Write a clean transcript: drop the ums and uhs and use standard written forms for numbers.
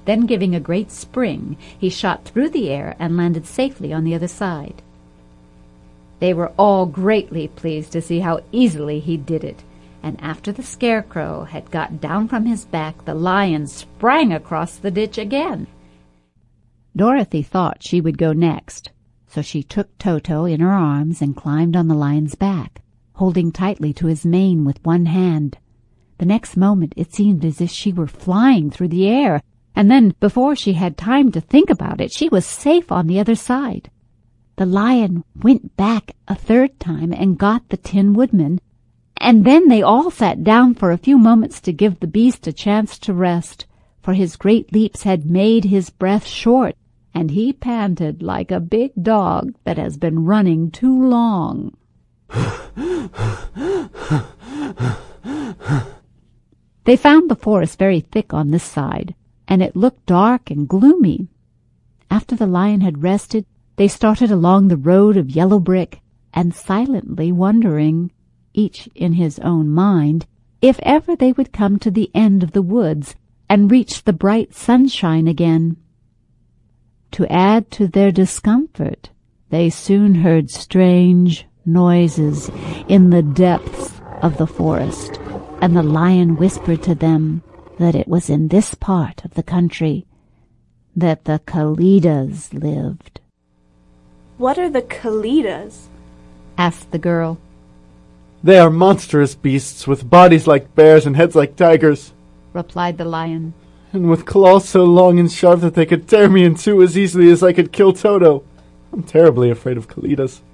Then, giving a great spring, he shot through the air and landed safely on the other side. They were all greatly pleased to see how easily he did it, and after the Scarecrow had got down from his back, the Lion sprang across the ditch again. Dorothy thought she would go next, so she took Toto in her arms and climbed on the Lion's back, holding tightly to his mane with one hand. The next moment it seemed as if she were flying through the air, and then, before she had time to think about it, she was safe on the other side. The Lion went back a third time and got the Tin Woodman, and then they all sat down for a few moments to give the beast a chance to rest, for his great leaps had made his breath short, and he panted like a big dog that has been running too long. They found the forest very thick on this side, and it looked dark and gloomy. After the Lion had rested, they started along the road of yellow brick, and silently wondering, each in his own mind, if ever they would come to the end of the woods and reach the bright sunshine again. To add to their discomfort, they soon heard strange noises in the depths of the forest, and the Lion whispered to them that it was in this part of the country that the Kalidas lived. "What are the Kalidas?" asked the girl. "They are monstrous beasts with bodies like bears and heads like tigers," replied the Lion. "and with claws so long and sharp that they could tear me in two as easily as I could kill Toto. I'm terribly afraid of Kalidas."